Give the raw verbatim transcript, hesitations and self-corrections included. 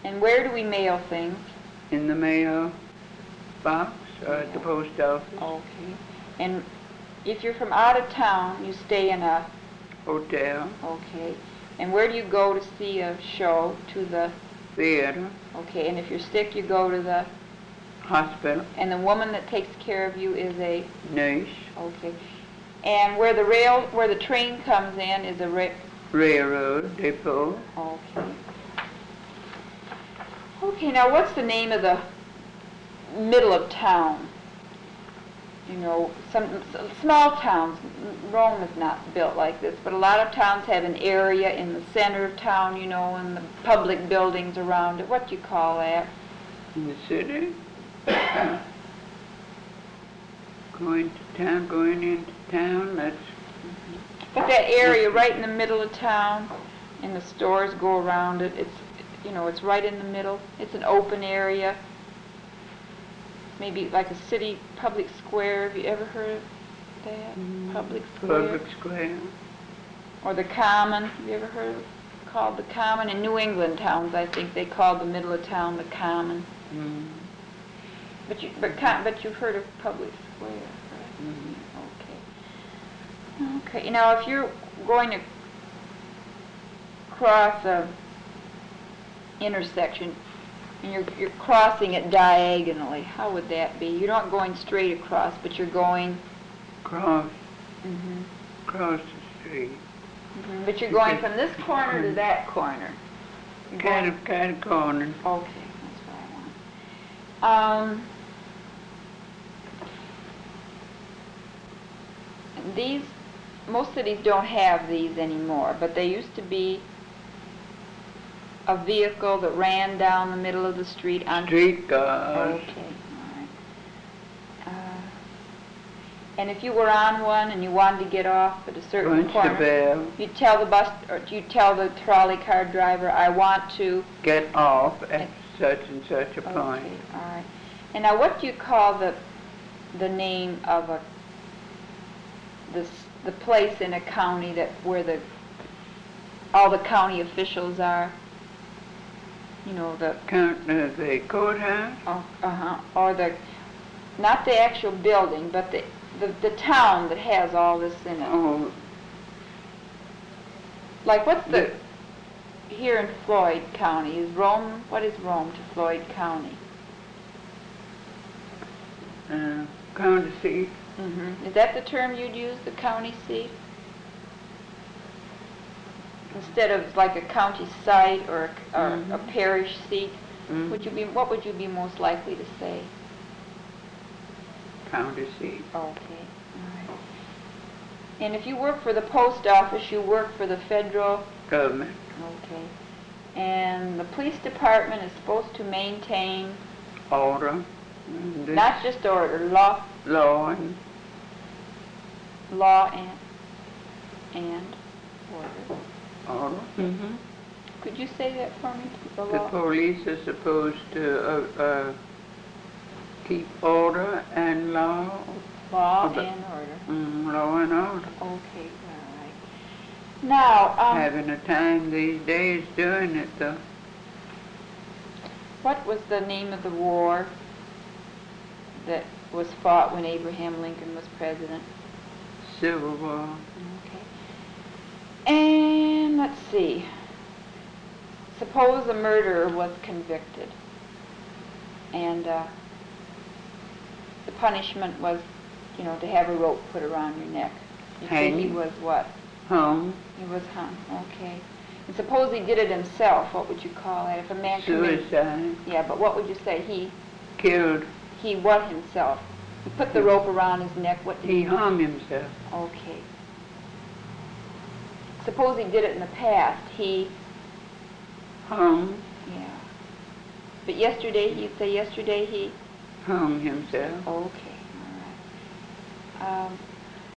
And where do we mail things? In the mail box or at the Yeah. post office. Okay. And if you're from out of town, you stay in a... Hotel. Okay. And where do you go to see a show? To the... Theater. Okay. And if you're sick, you go to the... Hospital. And the woman that takes care of you is a... Nurse. Okay. And where the rail, where the train comes in is a ra... Railroad depot. Okay. Okay, now what's the name of the middle of town? You know, some, some small towns, Rome is not built like this, but a lot of towns have an area in the center of town, you know, and the public buildings around it. What do you call that? In the city. Going to town, going into town, that's... But that area right in the middle of town, and the stores go around it, it's, you know, it's right in the middle. It's an open area. Maybe like a city public square. Have you ever heard of that? Mm, Public square. Public square. Or the Common. Have you ever heard of it? Called the Common? In New England towns, I think they call the middle of town the Common. Mm. But you, but, com, but you've heard of public square, right? Mm. Okay. Okay. Now, if you're going to cross a intersection, and you're, you're crossing it diagonally, how would that be? You're not going straight across, but you're going... Cross, Mm-hmm. cross the street. Mm-hmm. But you're going from this corner to that corner. You're Kind going- of, kind of corner. Okay, that's what I want. Um, these, most cities don't have these anymore, but they used to be a vehicle that ran down the middle of the street on... Street cars. Okay, all right. Uh, and if you were on one and you wanted to get off at a certain Punch corner, the bell. you tell the bus, or you tell the trolley car driver, I want to... Get off at such and such a point. Okay, all right. And now what do you call the the name of a the s- the place in a county that where the all the county officials are? You know, the Count, uh, the courthouse. oh, uh-huh, or the not the actual building, but the, the the town that has all this in it. Oh, Like what's the, the here in Floyd County, is Rome, what is Rome to Floyd County? uh, county seat. Mm-hmm. Is that the term you'd use, the county seat? Instead of like a county site or, a- or Mhm. a parish seat, Mm. would you be, what would you be most likely to say? County seat. Okay, all right. And if you work for the post office, you work for the federal, Government. okay. And the police department is supposed to maintain Order. And this not just order, law, law and law and, and order. order. Mm-hmm. Could you say that for me? The The law? police are supposed to uh, uh, keep order and law. Law the- and order. Mm, law and order. Okay, all right. Now, um, Having a time these days doing it though. what was the name of the war that was fought when Abraham Lincoln was president? Civil War. Okay. And let's see. Suppose a murderer was convicted, and uh, the punishment was, you know, to have a rope put around your neck. You say he Hanging. was what? Home. He was hung. Okay. And suppose he did it himself. What would you call that? If a man committed... Suicide. Yeah, but what would you say? He Killed. he what himself? He put the rope around his neck. What did he, He hung himself. Okay. Suppose he did it in the past. He, Hung. yeah. But yesterday, he'd say yesterday he, Hung himself. okay, all right. Um,